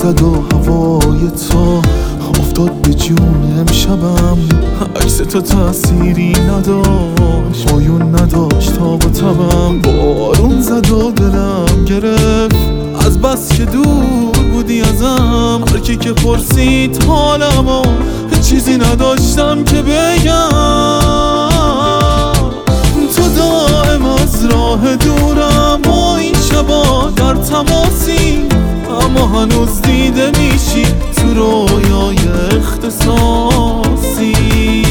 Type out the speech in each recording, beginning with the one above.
زد و هوای تو افتاد به جون امشبم. عکس تو تأثیری نداشت، پایون نداشت تاب و تبم. بارون زد و دلم گرفت از بس که دور بودی ازم. هر کی که پرسید حالمو چیزی نداشتم که بگم. تو دائم از راه دورم و این شبا در تماسی، اما هنوز دیده میشی تو رویای اختصاصی.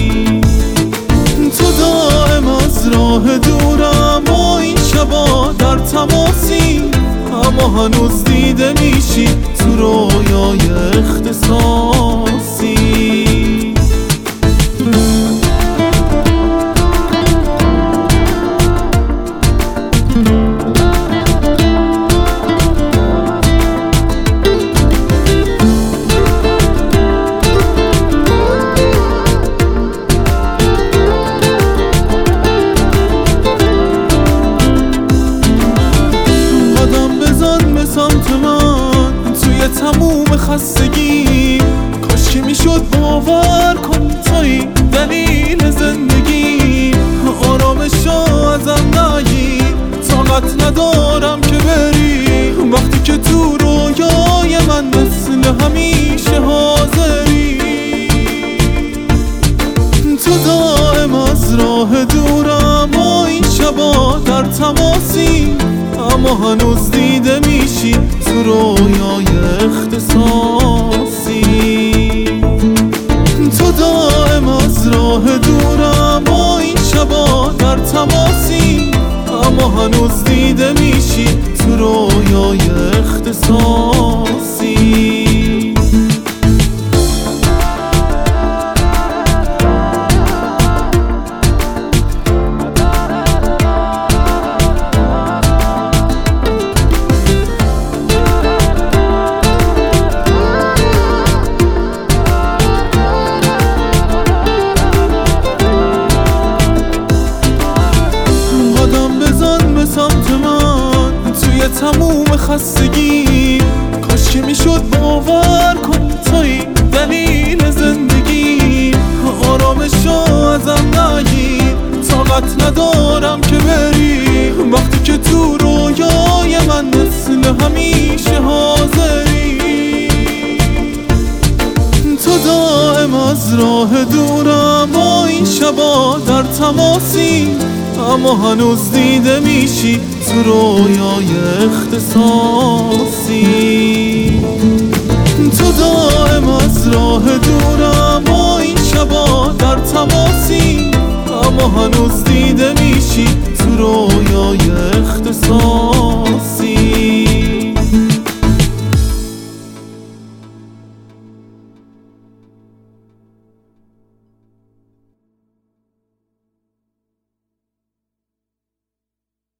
تو دائم از راه دورم و این شبا در تماسی، اما هنوز دیده میشی تو رویای اختصاصی. سمت من توی تموم خستگی، کاش که میشد باور کنی توی دلیل زندگی. آرامشو ازم نگیر، طاقت ندارم که بری وقتی که تو رویای من مثل همیشه حاضری. تو دائم از راه دورم و این شبا در تماسی، اما هنوز دیده میشی تو رویای اختصاصی. تو دائم از راه دورم و این شبا در تماسی، اما هنوز دیده میشی تو رویای اختصاصی. سمت من توی تموم خستگی، کاش که میشد باور کنی توی دلیل زندگی. آرامشو ازم نگیر، طاقت ندارم که بری وقتی که تو رویای من مثل همیشه حاضری. تو دائم از راه دورم و این شبا در تماسی، اما هنوز دیده میشی تو رویای اختصاصی. تو دائم از راه دورم و این شبا در تماسی، اما هنوز دیده میشی تو رویای